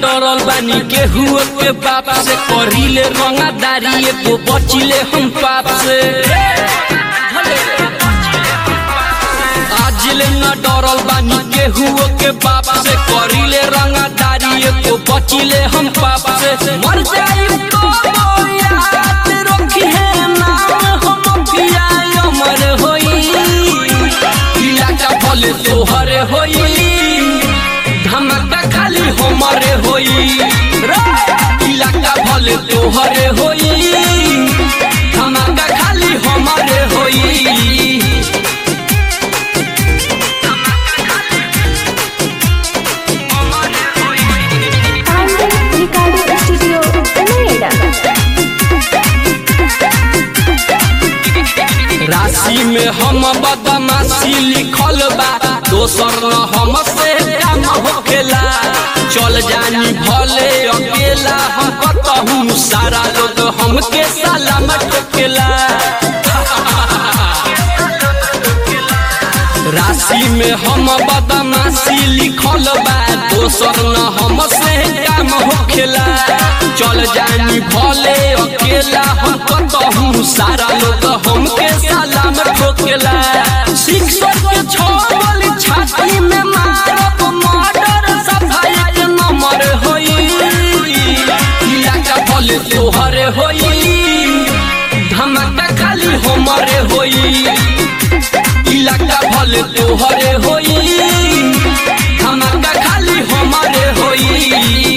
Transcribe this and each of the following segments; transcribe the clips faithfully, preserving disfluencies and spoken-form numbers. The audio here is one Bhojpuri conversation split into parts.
डरल बानी केहू के बाप से करीले रंगादारी एगो बचिले हम पाप से आजले न डरल बानी केहू के बाप से करीले रंगादारी एगो बचिले हम पाप से मर जाई तो याद रखी है नाम हम पिया अमर होई इलाका भले तोहरे होई धमाका खाली हमारे होई इलाका भले तोहरे होई धमाका खाली हमारे होई राशि में हम बदमाशी लिखल बा दोसर न हम से काम होखेला चल जानी भले अकेला हम कतहूँ सारा लोग हमके सलामत ठोकेला राशि में हम बदमाशी लिखल बा दोसर न हम से काम होखेला चल जानी भले अकेला हम कतहूँ सारा लोग हमके सलामत ठोकेला शिक्षक के छोड़ छाती में मारब मर्डर सफाई के नंबर होई इलाका भले तोहरे होई धमाका खाली हमारे होई इलाका भले तोहरे होई धमाका खाली हमारे होई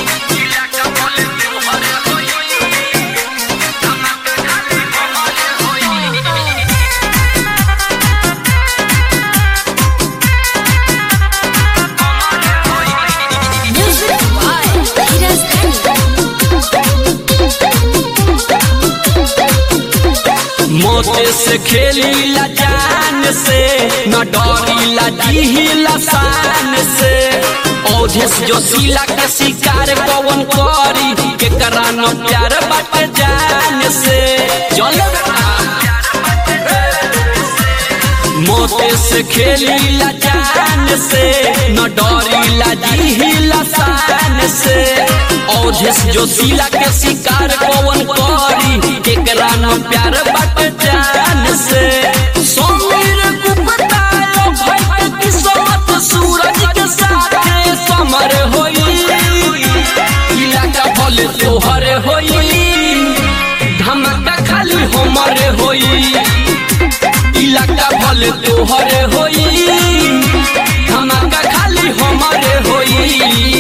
मोते से खेलीला जान से न डरीला जीला शान से औधेस जोशीला के शिकार कौन करी केकरा न प्यार बाटे जान से चल मोते से खेलीला जान से न डरीला जीला शान से औधेस जोशीला के शिकार कौन करी केकरा न प्यार बाटे जान से समीर गुप्ता भाई किस्मत सूरज के साथ समर होई इलाका भले तोहरे होई धमाका खाली हमारे होई इलाका भले तोहरे होई धमाका खाली हमारे होई।